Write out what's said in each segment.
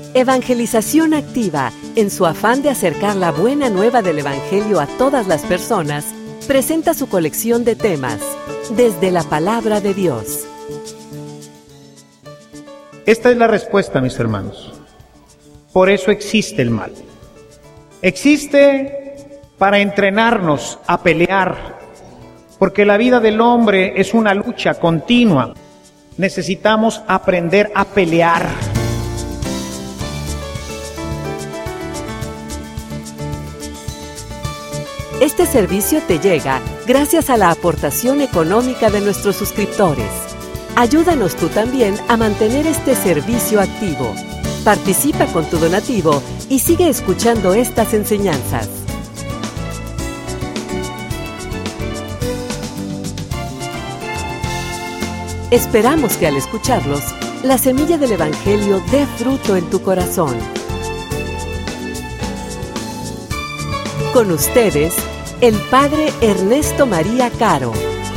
Evangelización Activa, en su afán de acercar la buena nueva del Evangelio a todas las personas, presenta su colección de temas, desde la Palabra de Dios. Esta es la respuesta, mis hermanos. Por eso existe el mal. Existe para entrenarnos a pelear, porque la vida del hombre es una lucha continua. Necesitamos aprender a pelear. Este servicio te llega gracias a la aportación económica de nuestros suscriptores. Ayúdanos tú también a mantener este servicio activo. Participa con tu donativo y sigue escuchando estas enseñanzas. Esperamos que al escucharlos, la semilla del Evangelio dé fruto en tu corazón. Con ustedes, el Padre Ernesto María Caro.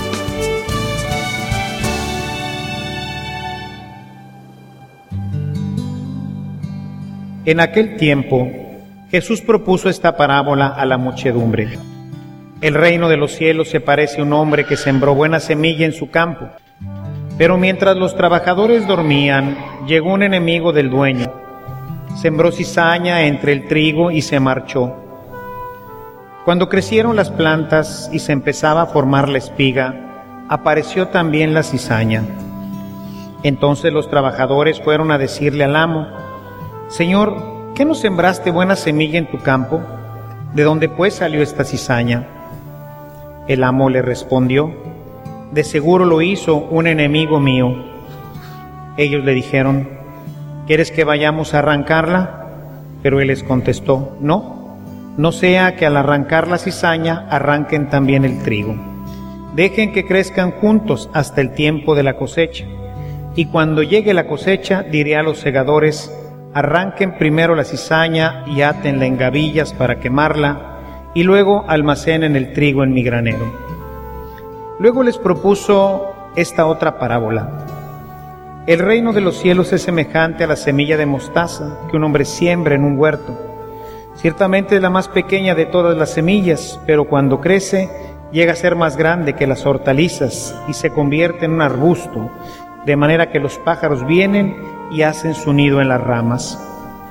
En aquel tiempo, Jesús propuso esta parábola a la muchedumbre. El reino de los cielos se parece a un hombre que sembró buena semilla en su campo. Pero mientras los trabajadores dormían, llegó un enemigo del dueño. Sembró cizaña entre el trigo y se marchó. Cuando crecieron las plantas y se empezaba a formar la espiga, apareció también la cizaña. Entonces los trabajadores fueron a decirle al amo: Señor, ¿qué no sembraste buena semilla en tu campo? ¿De dónde pues salió esta cizaña? El amo le respondió: de seguro lo hizo un enemigo mío. Ellos le dijeron: ¿quieres que vayamos a arrancarla? Pero él les contestó: no sea que al arrancar la cizaña arranquen también el trigo. Dejen que crezcan juntos hasta el tiempo de la cosecha. Y cuando llegue la cosecha, diré a los segadores: arranquen primero la cizaña y átenla en gavillas para quemarla, y luego almacenen el trigo en mi granero. Luego les propuso esta otra parábola. El reino de los cielos es semejante a la semilla de mostaza que un hombre siembra en un huerto. Ciertamente es la más pequeña de todas las semillas, pero cuando crece llega a ser más grande que las hortalizas y se convierte en un arbusto, de manera que los pájaros vienen y hacen su nido en las ramas.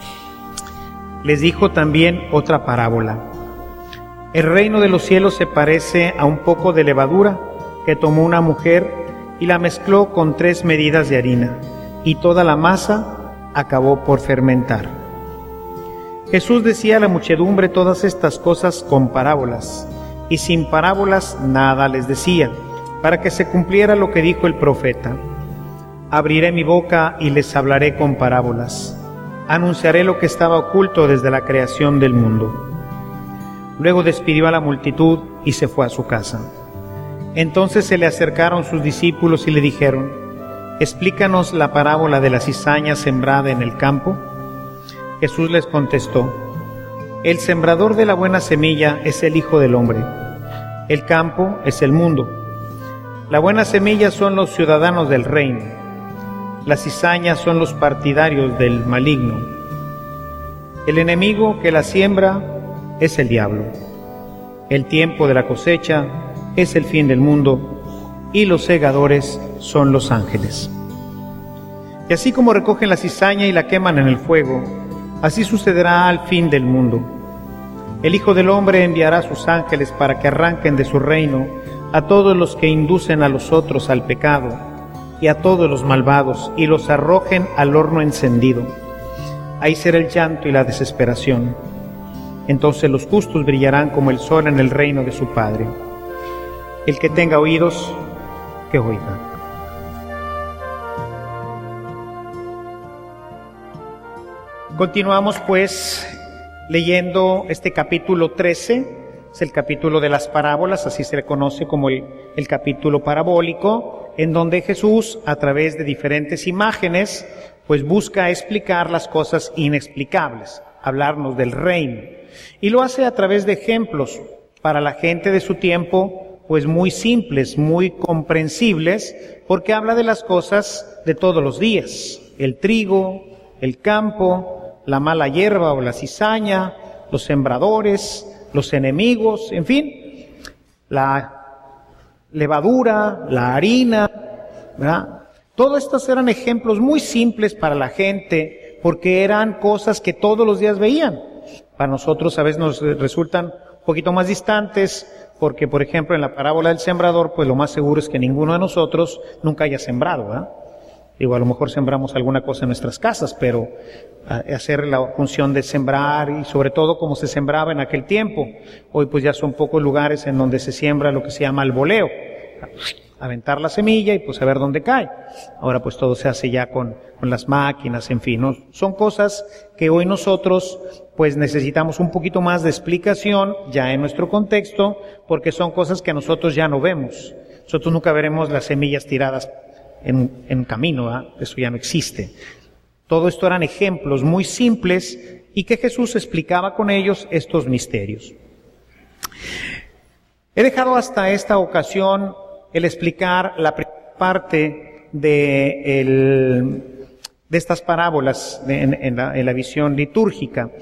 Les dijo también otra parábola. El reino de los cielos se parece a un poco de levadura que tomó una mujer y la mezcló con 3 medidas de harina, y toda la masa acabó por fermentar. Jesús decía a la muchedumbre todas estas cosas con parábolas, y sin parábolas nada les decía, para que se cumpliera lo que dijo el profeta: abriré mi boca y les hablaré con parábolas, anunciaré lo que estaba oculto desde la creación del mundo. Luego despidió a la multitud y se fue a su casa. Entonces se le acercaron sus discípulos y le dijeron: explícanos la parábola de la cizaña sembrada en el campo. Jesús les contestó: el sembrador de la buena semilla es el Hijo del Hombre. El campo es el mundo. La buena semilla son los ciudadanos del reino. Las cizañas son los partidarios del maligno. El enemigo que la siembra es el diablo. El tiempo de la cosecha es el fin del mundo, y los segadores son los ángeles. Y así como recogen la cizaña y la queman en el fuego, así sucederá al fin del mundo. El Hijo del Hombre enviará a sus ángeles para que arranquen de su reino a todos los que inducen a los otros al pecado, y a todos los malvados, y los arrojen al horno encendido. Ahí será el llanto y la desesperación. Entonces los justos brillarán como el sol en el reino de su Padre. El que tenga oídos, que oiga. Continuamos pues leyendo este capítulo 13, es el capítulo de las parábolas, así se le conoce como el capítulo parabólico, en donde Jesús, a través de diferentes imágenes, pues busca explicar las cosas inexplicables, hablarnos del reino. Y lo hace a través de ejemplos para la gente de su tiempo, pues muy simples, muy comprensibles, porque habla de las cosas de todos los días: el trigo, el campo, la mala hierba o la cizaña, los sembradores, los enemigos, en fin, la levadura, la harina, ¿verdad? Todos estos eran ejemplos muy simples para la gente, porque eran cosas que todos los días veían. Para nosotros a veces nos resultan un poquito más distantes, porque por ejemplo en la parábola del sembrador, pues lo más seguro es que ninguno de nosotros nunca haya sembrado, ¿verdad? Digo, a lo mejor sembramos alguna cosa en nuestras casas, pero hacer la función de sembrar, y sobre todo como se sembraba en aquel tiempo. Hoy pues ya son pocos lugares en donde se siembra lo que se llama el voleo. Aventar la semilla y pues a ver dónde cae. Ahora pues todo se hace ya con las máquinas, en fin, ¿no? Son cosas que hoy nosotros pues necesitamos un poquito más de explicación ya en nuestro contexto, porque son cosas que nosotros ya no vemos. Nosotros nunca veremos las semillas tiradas en camino, ¿verdad? Eso ya no existe. Todo esto eran ejemplos muy simples y que Jesús explicaba con ellos estos misterios. He dejado hasta esta ocasión el explicar la primera parte de estas parábolas en la visión litúrgica.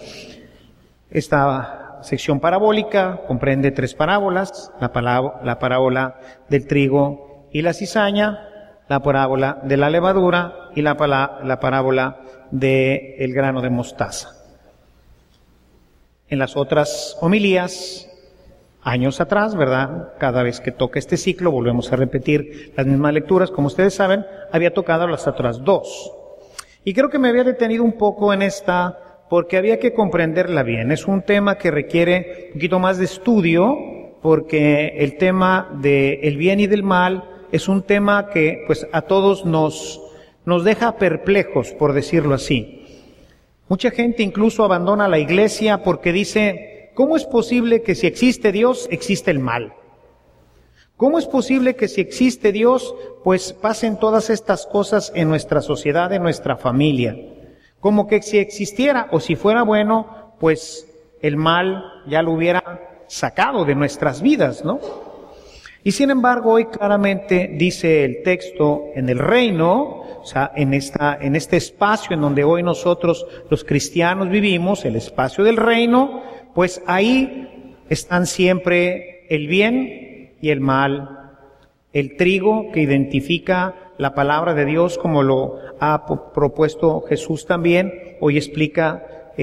Esta sección parabólica comprende 3 parábolas: la parábola del trigo y la cizaña, la parábola de la levadura y la parábola del grano de mostaza. En las otras homilías, años atrás, ¿verdad? Cada vez que toca este ciclo volvemos a repetir las mismas lecturas. Como ustedes saben, había tocado las otras 2. Y creo que me había detenido un poco en esta porque había que comprenderla bien. Es un tema que requiere un poquito más de estudio, porque el tema del bien y del mal es un tema que pues a todos nos deja perplejos, por decirlo así. Mucha gente incluso abandona la iglesia porque dice: ¿cómo es posible que si existe Dios, existe el mal? ¿Cómo es posible que si existe Dios, pues pasen todas estas cosas en nuestra sociedad, en nuestra familia? Como que si existiera o si fuera bueno, pues el mal ya lo hubiera sacado de nuestras vidas, ¿no? Y sin embargo, hoy claramente dice el texto: en el reino, o sea, en este espacio en donde hoy nosotros los cristianos vivimos, el espacio del reino, pues ahí están siempre el bien y el mal. El trigo, que identifica la palabra de Dios como lo ha propuesto Jesús también, hoy explica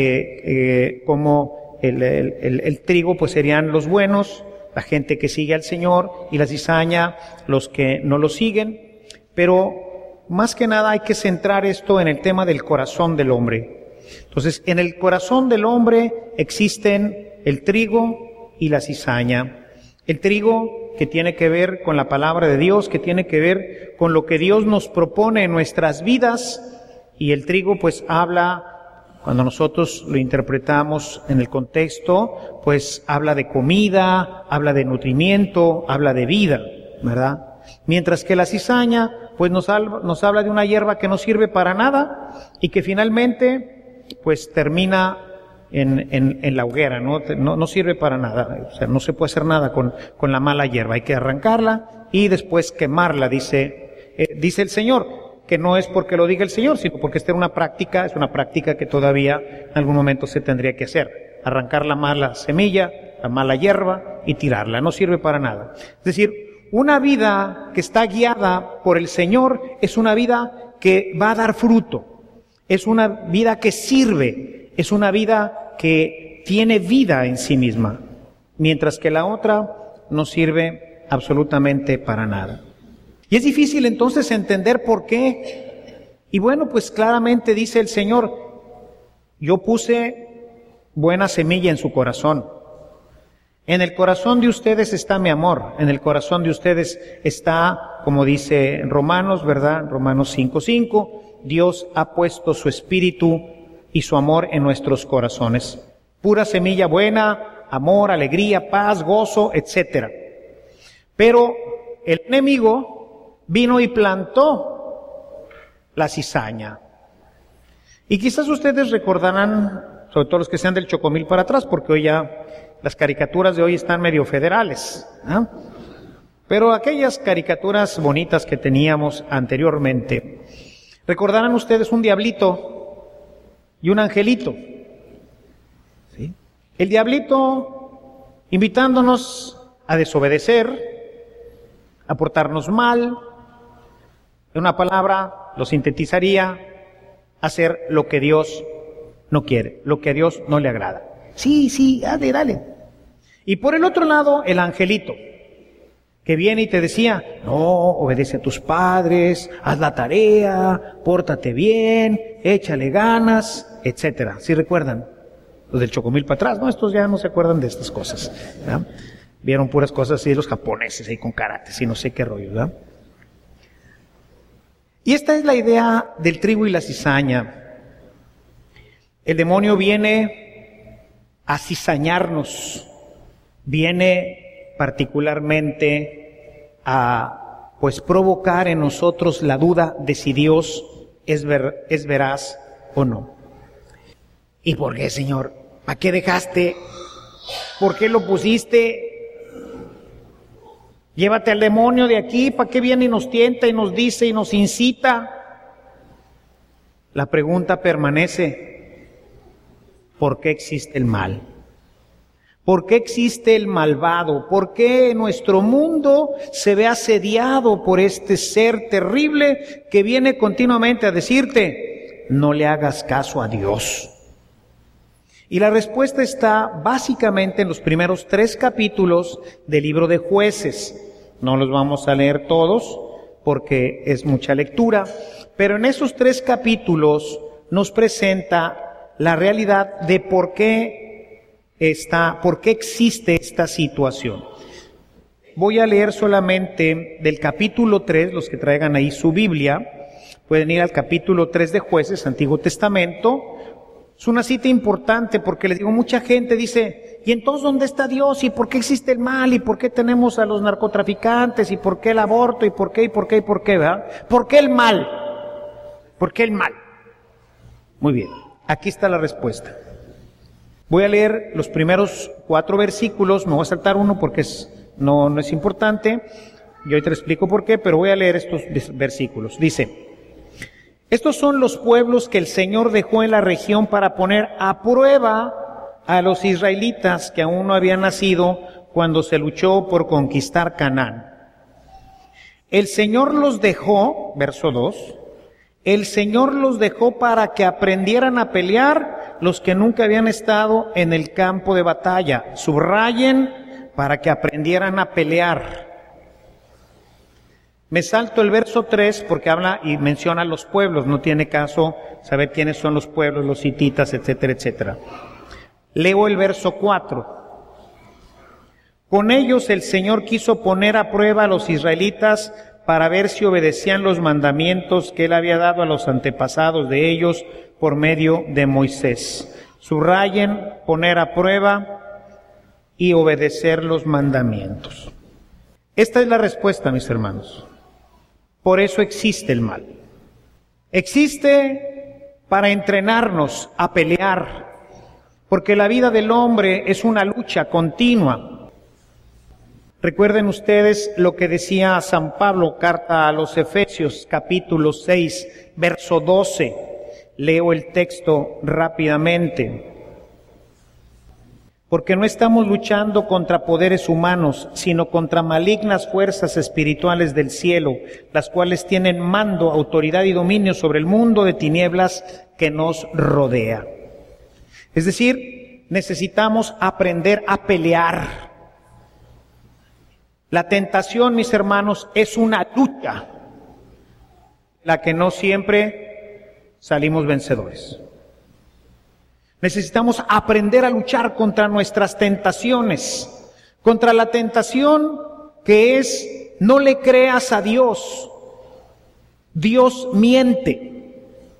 cómo el trigo pues serían los buenos, la gente que sigue al Señor, y la cizaña los que no lo siguen. Pero más que nada hay que centrar esto en el tema del corazón del hombre. Entonces, en el corazón del hombre existen el trigo y la cizaña. El trigo, que tiene que ver con la palabra de Dios, que tiene que ver con lo que Dios nos propone en nuestras vidas, y el trigo pues habla, cuando nosotros lo interpretamos en el contexto, pues habla de comida, habla de nutrimiento, habla de vida, ¿verdad? Mientras que la cizaña pues nos habla de una hierba que no sirve para nada y que finalmente pues termina en la hoguera, no sirve para nada. O sea, no se puede hacer nada con la mala hierba. Hay que arrancarla y después quemarla, dice el Señor, que no es porque lo diga el Señor, sino porque esta es una práctica que todavía en algún momento se tendría que hacer. Arrancar la mala semilla, la mala hierba y tirarla. No sirve para nada. Es decir, una vida que está guiada por el Señor es una vida que va a dar fruto. Es una vida que sirve. Es una vida que tiene vida en sí misma. Mientras que la otra no sirve absolutamente para nada. Y es difícil entonces entender por qué. Y bueno, pues claramente dice el Señor: yo puse buena semilla en su corazón. En el corazón de ustedes está mi amor. En el corazón de ustedes está, como dice en Romanos, ¿verdad? Romanos 5:5, Dios ha puesto su espíritu y su amor en nuestros corazones. Pura semilla buena, amor, alegría, paz, gozo, etcétera. Pero el enemigo vino y plantó la cizaña. Y quizás ustedes recordarán, sobre todo los que sean del Chocomil para atrás, porque hoy ya las caricaturas de hoy están medio federales, ¿eh? Pero aquellas caricaturas bonitas que teníamos anteriormente, recordarán ustedes un diablito y un angelito. ¿Sí? El diablito invitándonos a desobedecer, a portarnos mal. En una palabra, lo sintetizaría, hacer lo que Dios no quiere, lo que a Dios no le agrada. Sí, dale. Y por el otro lado, el angelito, que viene y te decía, no, obedece a tus padres, haz la tarea, pórtate bien, échale ganas, etcétera. ¿Sí recuerdan? Los del Chocomil para atrás, ¿no? Estos ya no se acuerdan de estas cosas, ¿verdad? Vieron puras cosas así de los japoneses ahí con karates y no sé qué rollo, ¿verdad? Y esta es la idea del trigo y la cizaña. El demonio viene a cizañarnos, viene particularmente a provocar en nosotros la duda de si Dios es veraz o no. ¿Y por qué, Señor? ¿Para qué dejaste? ¿Por qué lo pusiste? Llévate al demonio de aquí, ¿para qué viene y nos tienta y nos dice y nos incita? La pregunta permanece, ¿por qué existe el mal? ¿Por qué existe el malvado? ¿Por qué nuestro mundo se ve asediado por este ser terrible que viene continuamente a decirte, no le hagas caso a Dios? Y la respuesta está básicamente en los primeros 3 capítulos del libro de Jueces. No los vamos a leer todos porque es mucha lectura, pero en esos 3 capítulos nos presenta la realidad de por qué existe esta situación. Voy a leer solamente del capítulo 3, los que traigan ahí su Biblia, pueden ir al capítulo 3 de Jueces, Antiguo Testamento. Es una cita importante porque les digo, mucha gente dice, ¿y entonces dónde está Dios? ¿Y por qué existe el mal? ¿Y por qué tenemos a los narcotraficantes? ¿Y por qué el aborto? ¿Y por qué? ¿Verdad? ¿Por qué el mal? ¿Por qué el mal? Muy bien, aquí está la respuesta. Voy a leer los primeros 4 versículos, me voy a saltar uno porque no es importante, y hoy te explico por qué, pero voy a leer estos versículos. Dice, estos son los pueblos que el Señor dejó en la región para poner a prueba a los israelitas que aún no habían nacido cuando se luchó por conquistar Canaán. El Señor los dejó, verso 2, el Señor los dejó para que aprendieran a pelear los que nunca habían estado en el campo de batalla. Subrayen, para que aprendieran a pelear. Me salto el verso 3 porque habla y menciona los pueblos, no tiene caso saber quiénes son los pueblos, los hititas, etcétera, etcétera. Leo el verso 4. Con ellos el Señor quiso poner a prueba a los israelitas para ver si obedecían los mandamientos que Él había dado a los antepasados de ellos por medio de Moisés. Subrayen, poner a prueba y obedecer los mandamientos. Esta es la respuesta, mis hermanos. Por eso existe el mal. Existe para entrenarnos a pelear, porque la vida del hombre es una lucha continua. Recuerden ustedes lo que decía San Pablo, carta a los Efesios, capítulo 6, verso 12. Leo el texto rápidamente. Porque no estamos luchando contra poderes humanos, sino contra malignas fuerzas espirituales del cielo, las cuales tienen mando, autoridad y dominio sobre el mundo de tinieblas que nos rodea. Es decir, necesitamos aprender a pelear. La tentación, mis hermanos, es una lucha, la que no siempre salimos vencedores. Necesitamos aprender a luchar contra nuestras tentaciones, contra la tentación que es, no le creas a Dios, Dios miente.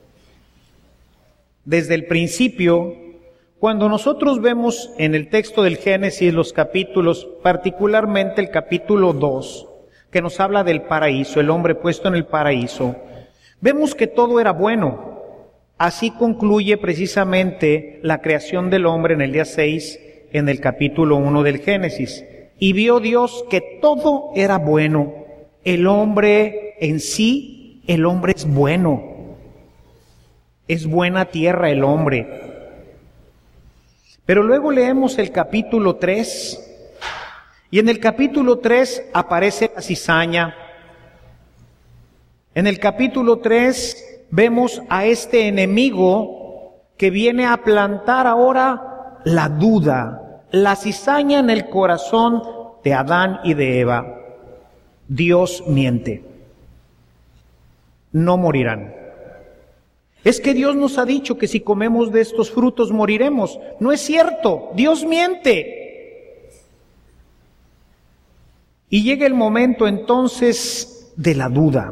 Desde el principio, cuando nosotros vemos en el texto del Génesis los capítulos, particularmente el capítulo 2, que nos habla del paraíso, el hombre puesto en el paraíso, vemos que todo era bueno. Así concluye precisamente la creación del hombre en el día 6, en el capítulo 1 del Génesis. Y vio Dios que todo era bueno. El hombre en sí, el hombre es bueno. es buena tierra el hombre. Pero luego leemos el capítulo 3, y en el capítulo 3 aparece la cizaña. En el capítulo 3 vemos a este enemigo que viene a plantar ahora la duda, la cizaña en el corazón de Adán y de Eva. Dios miente. No morirán. Es que Dios nos ha dicho que si comemos de estos frutos moriremos. No es cierto, Dios miente. Y llega el momento entonces de la duda.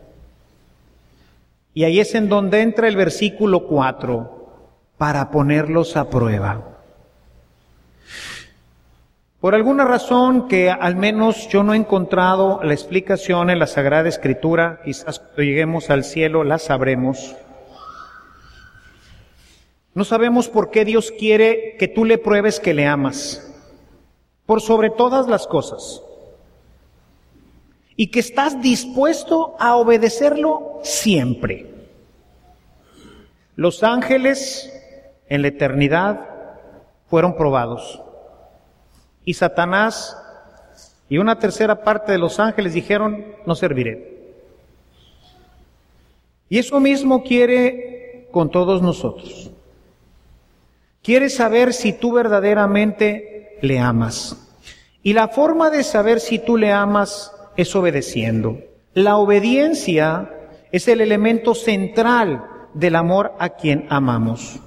Y ahí es en donde entra el versículo 4, para ponerlos a prueba. Por alguna razón que al menos yo no he encontrado la explicación en la Sagrada Escritura, quizás cuando lleguemos al cielo la sabremos. No sabemos por qué Dios quiere que tú le pruebes que le amas, por sobre todas las cosas, y que estás dispuesto a obedecerlo siempre. Los ángeles en la eternidad fueron probados. Y Satanás y una tercera parte de los ángeles dijeron, no serviré. Y eso mismo quiere con todos nosotros. Quiere saber si tú verdaderamente le amas. Y la forma de saber si tú le amas es obedeciendo. La obediencia es el elemento central del amor a quien amamos.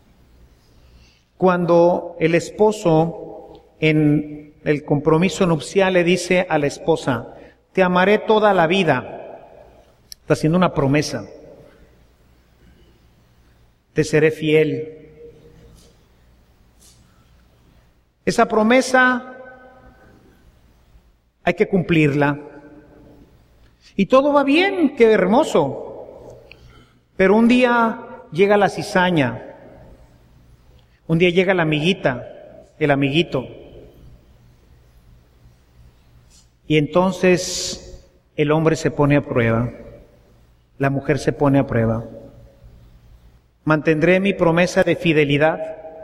Cuando el esposo en el compromiso nupcial le dice a la esposa, te amaré toda la vida, está haciendo una promesa, te seré fiel. Esa promesa hay que cumplirla. Y todo va bien, qué hermoso. Pero un día llega la cizaña, un día llega la amiguita, el amiguito. Y entonces el hombre se pone a prueba, la mujer se pone a prueba. ¿Mantendré mi promesa de fidelidad?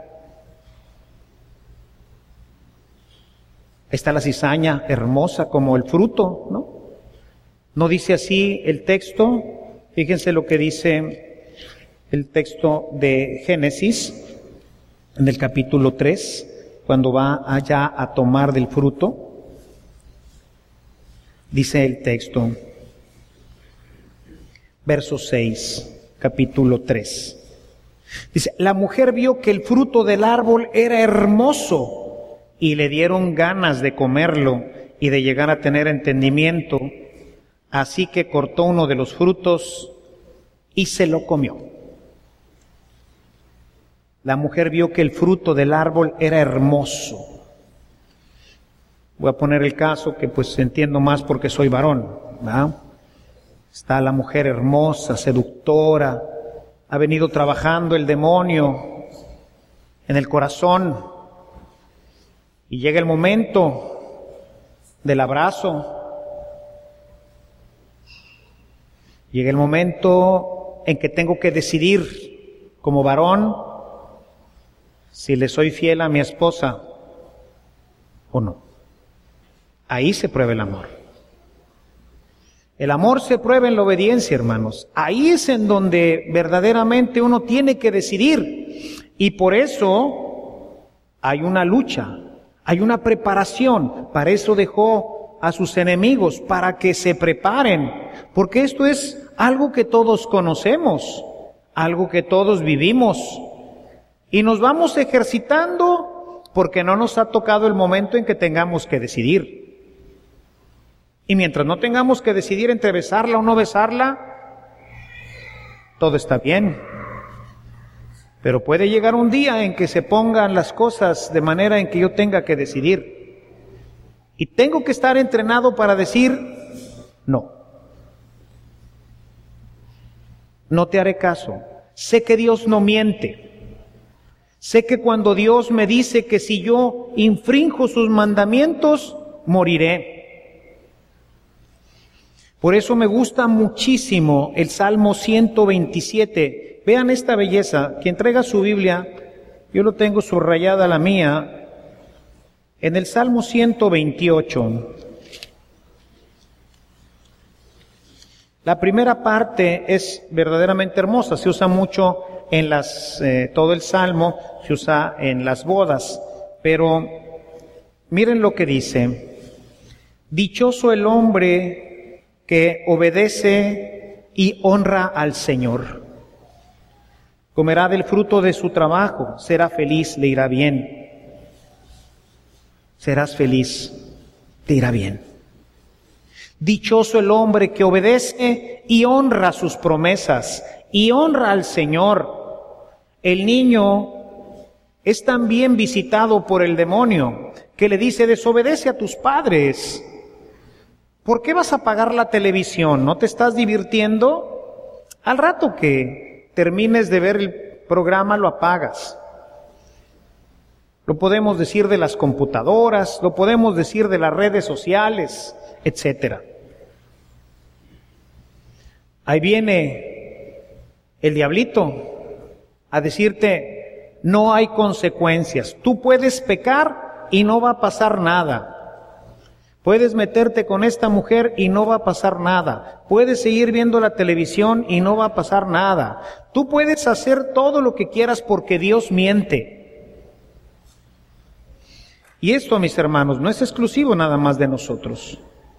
Está la cizaña hermosa como el fruto, ¿no? ¿No dice así el texto? Fíjense lo que dice el texto de Génesis, en el capítulo 3, cuando va allá a tomar del fruto. Dice el texto, verso 6, capítulo 3. Dice, la mujer vio que el fruto del árbol era hermoso y le dieron ganas de comerlo y de llegar a tener entendimiento. Así que cortó uno de los frutos y se lo comió. La mujer vio que el fruto del árbol era hermoso. Voy a poner el caso que pues entiendo más porque soy varón, ¿verdad? Está la mujer hermosa, seductora, ha venido trabajando el demonio en el corazón y llega el momento del abrazo, llega el momento en que tengo que decidir como varón si le soy fiel a mi esposa o no. Ahí se prueba el amor. El amor se prueba en la obediencia, hermanos. Ahí es en donde verdaderamente uno tiene que decidir. Y por eso hay una lucha, hay una preparación. Para eso dejó a sus enemigos, para que se preparen. Porque esto es algo que todos conocemos, algo que todos vivimos. Y nos vamos ejercitando porque no nos ha tocado el momento en que tengamos que decidir. Y mientras no tengamos que decidir entre besarla o no besarla, todo está bien. Pero puede llegar un día en que se pongan las cosas de manera en que yo tenga que decidir. Y tengo que estar entrenado para decir, no. No te haré caso. Sé que Dios no miente. Sé que cuando Dios me dice que si yo infrinjo sus mandamientos, moriré. Por eso me gusta muchísimo el Salmo 127, vean esta belleza. Quien traiga su Biblia, yo lo tengo subrayada la mía, en el Salmo 128. La primera parte es verdaderamente hermosa, se usa mucho en todo el Salmo, se usa en las bodas, pero miren lo que dice: dichoso el hombre que obedece y honra al Señor. Comerá del fruto de su trabajo, será feliz, le irá bien. Serás feliz, te irá bien. Dichoso el hombre que obedece y honra sus promesas y honra al Señor. El niño es también visitado por el demonio, que le dice: desobedece a tus padres. ¿Por qué vas a apagar la televisión? ¿No te estás divirtiendo? Al rato que termines de ver el programa lo apagas. Lo podemos decir de las computadoras, lo podemos decir de las redes sociales, etcétera. Ahí viene el diablito a decirte: no hay consecuencias. Tú puedes pecar y no va a pasar nada. Puedes meterte con esta mujer y no va a pasar nada. Puedes seguir viendo la televisión y no va a pasar nada. Tú puedes hacer todo lo que quieras porque Dios miente. Y esto, mis hermanos, no es exclusivo nada más de nosotros.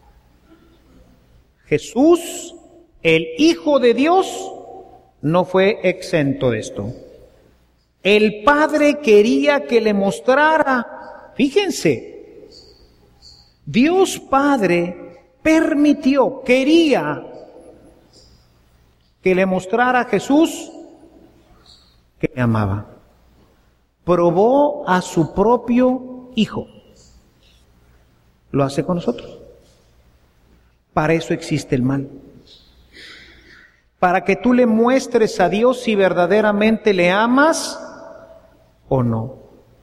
Jesús, el Hijo de Dios, no fue exento de esto. El Padre quería que le mostrara, fíjense, Dios Padre permitió, quería que le mostrara a Jesús que le amaba. Probó a su propio Hijo. Lo hace con nosotros. Para eso existe el mal. Para que tú le muestres a Dios si verdaderamente le amas o no.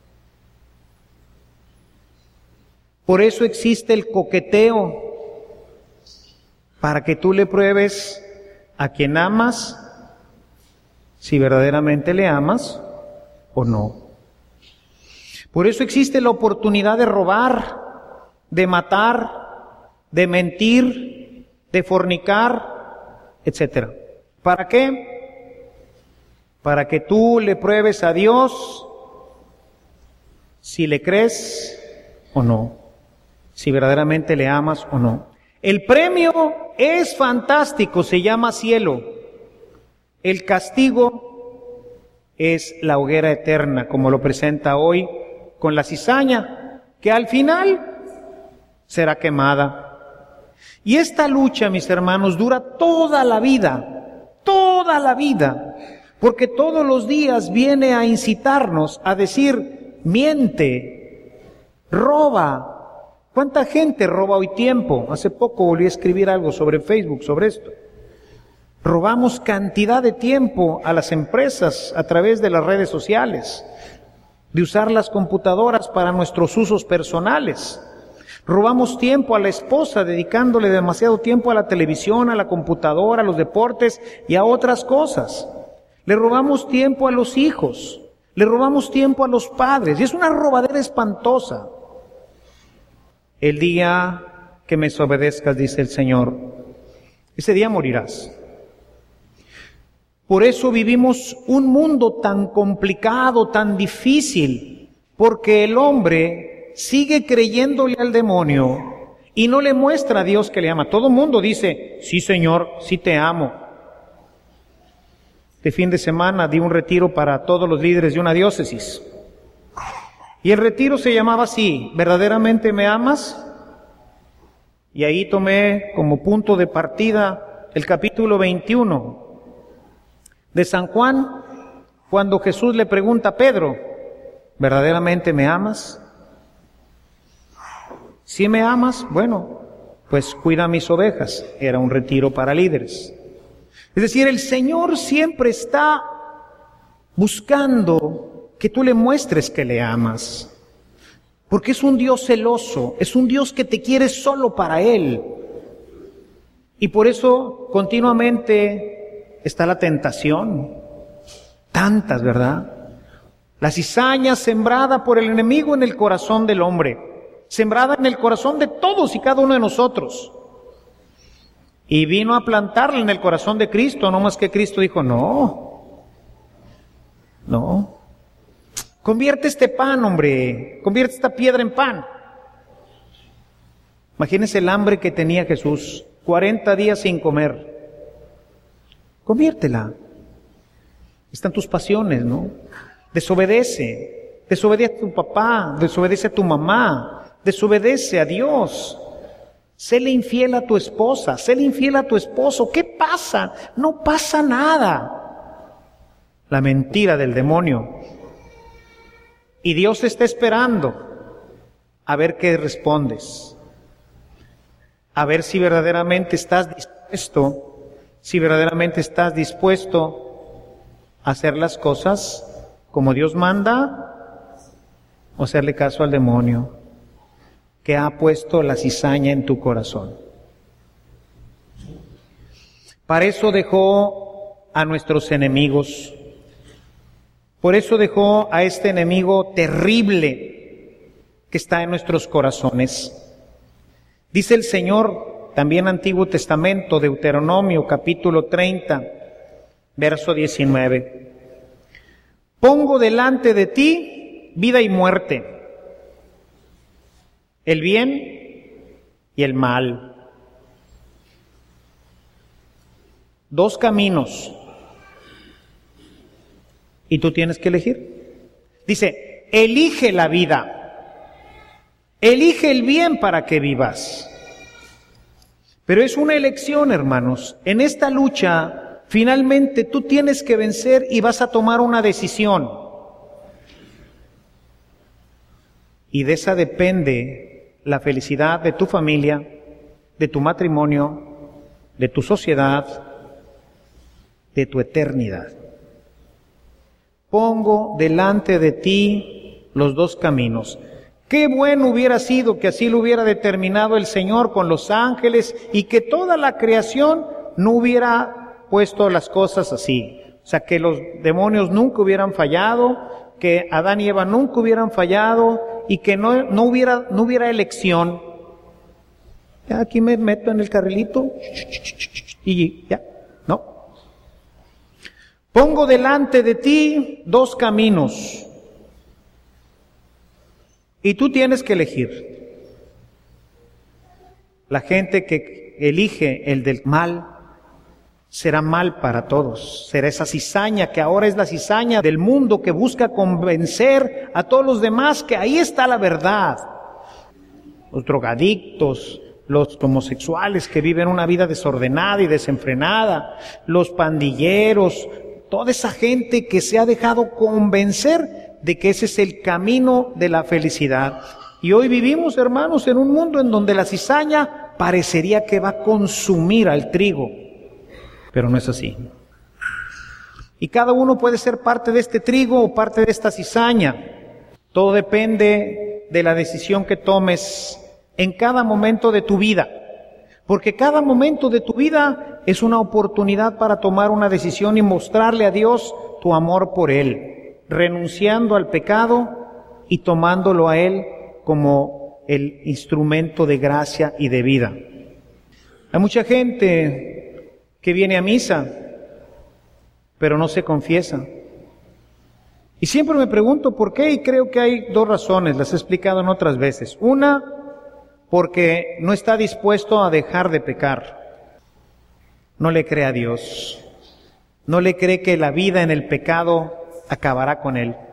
Por eso existe el coqueteo, para que tú le pruebes a quien amas si verdaderamente le amas o no. Por eso existe la oportunidad de robar, de matar, de mentir, de fornicar, etcétera. ¿Para qué? Para que tú le pruebes a Dios si le crees o no, si verdaderamente le amas o no. El premio es fantástico, se llama cielo. El castigo es la hoguera eterna, como lo presenta hoy con la cizaña, que al final será quemada. Y esta lucha, mis hermanos, dura toda la vida, porque todos los días viene a incitarnos a decir: miente, roba. ¿Cuánta gente roba hoy tiempo? Hace poco volví a escribir algo sobre Facebook, sobre esto. Robamos cantidad de tiempo a las empresas a través de las redes sociales, de usar las computadoras para nuestros usos personales. Robamos tiempo a la esposa, dedicándole demasiado tiempo a la televisión, a la computadora, a los deportes y a otras cosas. Le robamos tiempo a los hijos, le robamos tiempo a los padres, y es una robadera espantosa. El día que me desobedezcas, dice el Señor, ese día morirás. Por eso vivimos un mundo tan complicado, tan difícil, porque el hombre sigue creyéndole al demonio y no le muestra a Dios que le ama. Todo el mundo dice: sí, Señor, sí te amo. Este fin de semana di un retiro para todos los líderes de una diócesis. Y el retiro se llamaba así: ¿verdaderamente me amas? Y ahí tomé como punto de partida el capítulo 21 de San Juan, cuando Jesús le pregunta a Pedro: ¿verdaderamente me amas? ¿Sí me amas? Bueno, pues cuida mis ovejas. Era un retiro para líderes. Es decir, el Señor siempre está buscando que tú le muestres que le amas. Porque es un Dios celoso, es un Dios que te quiere solo para Él. Y por eso continuamente está la tentación. Tantas, ¿verdad? La cizaña sembrada por el enemigo en el corazón del hombre, sembrada en el corazón de todos y cada uno de nosotros. Y vino a plantarla en el corazón de Cristo, no más que Cristo dijo, no, convierte este pan, hombre, convierte esta piedra en pan. Imagínense el hambre que tenía Jesús, 40 días sin comer. Conviértela. Están tus pasiones, ¿no? Desobedece a tu papá, desobedece a tu mamá, desobedece a Dios. Séle infiel a tu esposa, séle infiel a tu esposo. ¿Qué pasa? No pasa nada. La mentira del demonio. Y Dios está esperando a ver qué respondes. A ver si verdaderamente estás dispuesto a hacer las cosas como Dios manda o hacerle caso al demonio que ha puesto la cizaña en tu corazón. Para eso dejó a nuestros enemigos. Por eso dejó a este enemigo terrible que está en nuestros corazones. Dice el Señor, también Antiguo Testamento, Deuteronomio, capítulo 30, verso 19. Pongo delante de ti vida y muerte, el bien y el mal. Dos caminos. Y tú tienes que elegir. Dice, elige la vida. Elige el bien para que vivas. Pero es una elección, hermanos. En esta lucha, finalmente tú tienes que vencer y vas a tomar una decisión. Y de esa depende la felicidad de tu familia, de tu matrimonio, de tu sociedad, de tu eternidad. Pongo delante de ti los dos caminos. Qué bueno hubiera sido que así lo hubiera determinado el Señor con los ángeles y que toda la creación no hubiera puesto las cosas así. O sea, que los demonios nunca hubieran fallado, que Adán y Eva nunca hubieran fallado y que no hubiera elección. Ya aquí me meto en el carrilito y ya, no. Pongo delante de ti dos caminos y tú tienes que elegir. La gente que elige el del mal será mal para todos. Será esa cizaña que ahora es la cizaña del mundo que busca convencer a todos los demás que ahí está la verdad. Los drogadictos, los homosexuales que viven una vida desordenada y desenfrenada, los pandilleros, toda esa gente que se ha dejado convencer de que ese es el camino de la felicidad. Y hoy vivimos, hermanos, en un mundo en donde la cizaña parecería que va a consumir al trigo. Pero no es así. Y cada uno puede ser parte de este trigo o parte de esta cizaña. Todo depende de la decisión que tomes en cada momento de tu vida. Porque cada momento de tu vida es una oportunidad para tomar una decisión y mostrarle a Dios tu amor por Él, renunciando al pecado y tomándolo a Él como el instrumento de gracia y de vida. Hay mucha gente que viene a misa, pero no se confiesa. Y siempre me pregunto por qué, y creo que hay dos razones, las he explicado en otras veces. Una, porque no está dispuesto a dejar de pecar. No le cree a Dios. No le cree que la vida en el pecado acabará con él.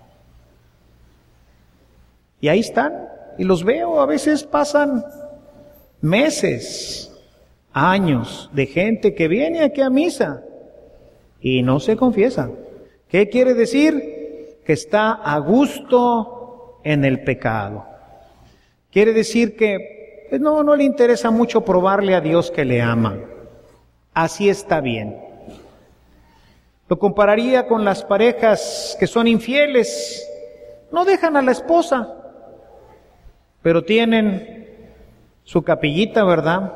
Y ahí están, y los veo, a veces pasan meses, años de gente que viene aquí a misa y no se confiesa. ¿Qué quiere decir? Que está a gusto en el pecado. Quiere decir que no le interesa mucho probarle a Dios que le ama. Así está bien. Lo compararía con las parejas que son infieles. No dejan a la esposa, pero tienen su capillita, ¿verdad?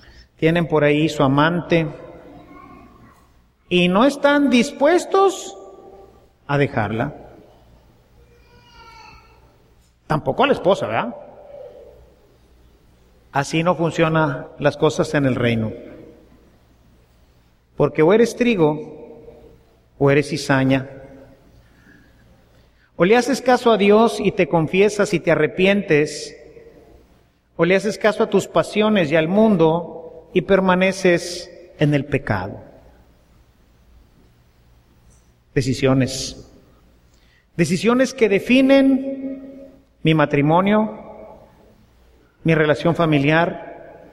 Tienen por ahí su amante y no están dispuestos a dejarla. Tampoco a la esposa, ¿verdad? Así no funcionan las cosas en el reino. Porque o eres trigo o eres cizaña. O le haces caso a Dios y te confiesas y te arrepientes, o le haces caso a tus pasiones y al mundo y permaneces en el pecado. Decisiones. Decisiones que definen mi matrimonio, mi relación familiar,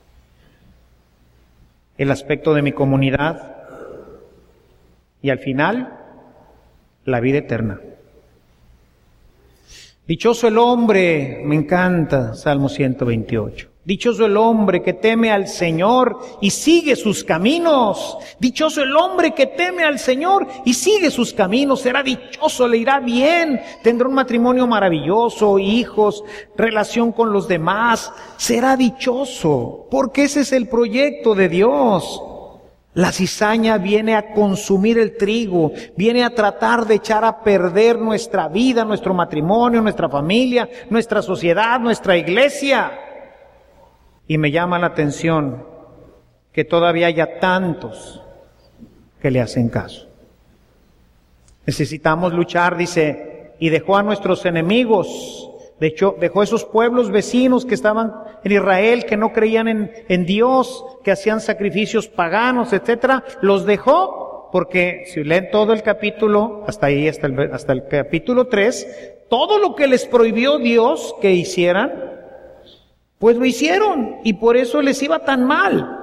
el aspecto de mi comunidad y al final, la vida eterna. Dichoso el hombre, me encanta Salmo 128. Dichoso el hombre que teme al Señor y sigue sus caminos. Dichoso el hombre que teme al Señor y sigue sus caminos. Será dichoso, le irá bien. Tendrá un matrimonio maravilloso, hijos, relación con los demás. Será dichoso, porque ese es el proyecto de Dios. La cizaña viene a consumir el trigo, viene a tratar de echar a perder nuestra vida, nuestro matrimonio, nuestra familia, nuestra sociedad, nuestra iglesia. Y me llama la atención que todavía haya tantos que le hacen caso. Necesitamos luchar, dice, y dejó a nuestros enemigos. De hecho, dejó esos pueblos vecinos que estaban en Israel, que no creían en Dios, que hacían sacrificios paganos, etcétera. Los dejó porque si leen todo el capítulo, hasta el capítulo 3, todo lo que les prohibió Dios que hicieran, pues lo hicieron y por eso les iba tan mal.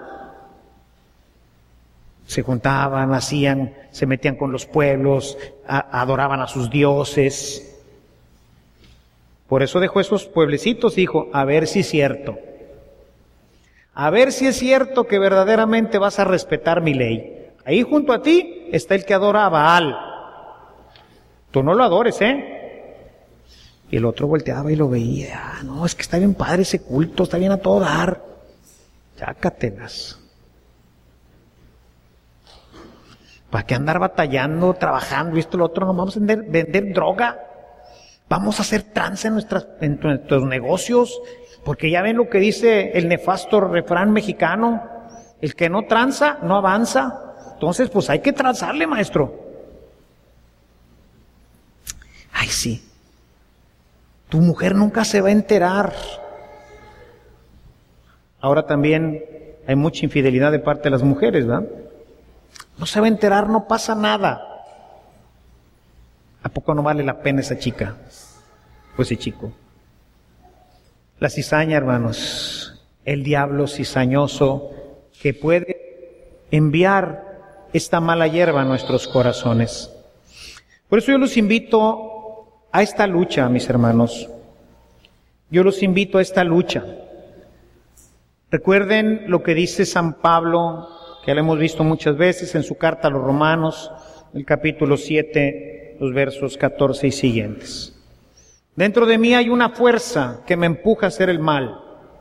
Se juntaban, se metían con los pueblos, adoraban a sus dioses. Por eso dejó esos pueblecitos y dijo, a ver si es cierto. A ver si es cierto que verdaderamente vas a respetar mi ley. Ahí junto a ti está el que adora a Baal. Tú no lo adores, Y el otro volteaba y lo veía. No, es que está bien padre ese culto, está bien a todo dar. Chácatelas. ¿Para qué andar batallando, trabajando, esto, lo otro? No vamos a vender droga. Vamos a hacer trance en nuestros negocios, porque ya ven lo que dice el nefasto refrán mexicano, el que no tranza, no avanza. Entonces, pues hay que transarle, maestro. Ay, sí. Tu mujer nunca se va a enterar. Ahora también hay mucha infidelidad de parte de las mujeres, ¿verdad? No se va a enterar, no pasa nada. ¿A poco no vale la pena esa chica o ese chico? La cizaña, hermanos, el diablo cizañoso que puede enviar esta mala hierba a nuestros corazones. Por eso yo los invito a esta lucha, mis hermanos. Yo los invito a esta lucha. Recuerden lo que dice San Pablo, que ya lo hemos visto muchas veces en su carta a los Romanos, el capítulo 7, los versos 14 y siguientes. Dentro de mí hay una fuerza que me empuja a hacer el mal.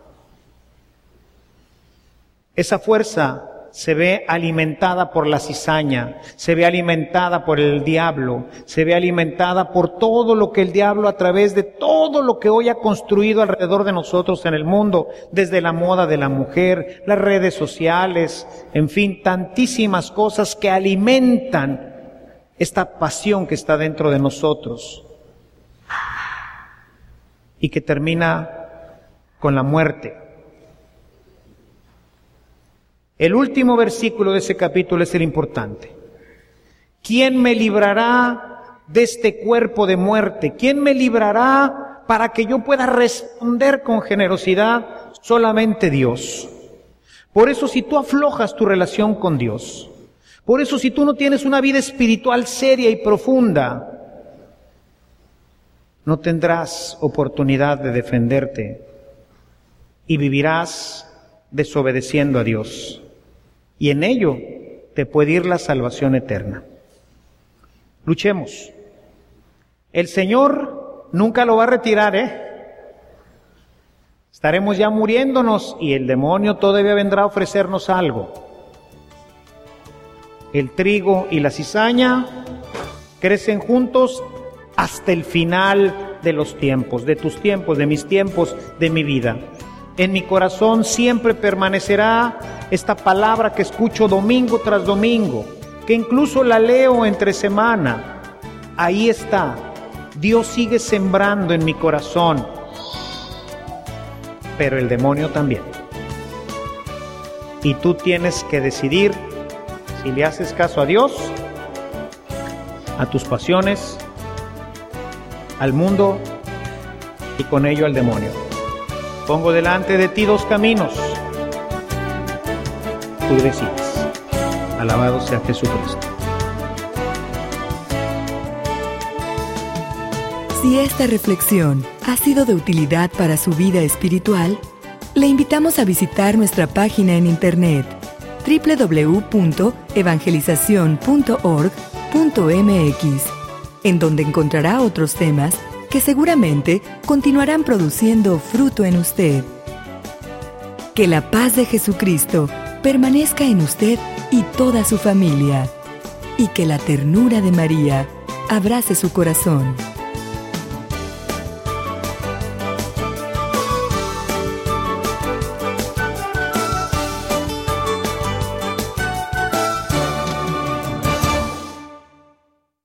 Esa fuerza se ve alimentada por la cizaña, se ve alimentada por el diablo, se ve alimentada por todo lo que el diablo a través de todo lo que hoy ha construido alrededor de nosotros en el mundo, desde la moda de la mujer, las redes sociales, en fin, tantísimas cosas que alimentan esta pasión que está dentro de nosotros y que termina con la muerte. El último versículo de ese capítulo es el importante. ¿Quién me librará de este cuerpo de muerte? ¿Quién me librará para que yo pueda responder con generosidad? Solamente Dios. Por eso, si tú aflojas tu relación con Dios, por eso si tú no tienes una vida espiritual seria y profunda, no tendrás oportunidad de defenderte y vivirás desobedeciendo a Dios. Y en ello te puede ir la salvación eterna. Luchemos. El Señor nunca lo va a retirar, Estaremos ya muriéndonos y el demonio todavía vendrá a ofrecernos algo. El trigo y la cizaña crecen juntos hasta el final de los tiempos, de tus tiempos, de mis tiempos, de mi vida. En mi corazón siempre permanecerá esta palabra que escucho domingo tras domingo, que incluso la leo entre semana. Ahí está. Dios sigue sembrando en mi corazón, pero el demonio también. Y tú tienes que decidir si le haces caso a Dios, a tus pasiones, al mundo y con ello al demonio. Pongo delante de ti dos caminos. Tú decides. Alabado sea Jesucristo. Si esta reflexión ha sido de utilidad para su vida espiritual, le invitamos a visitar nuestra página en internet www.evangelizacion.org.mx, en donde encontrará otros temas que seguramente continuarán produciendo fruto en usted. Que la paz de Jesucristo permanezca en usted y toda su familia, y que la ternura de María abrace su corazón.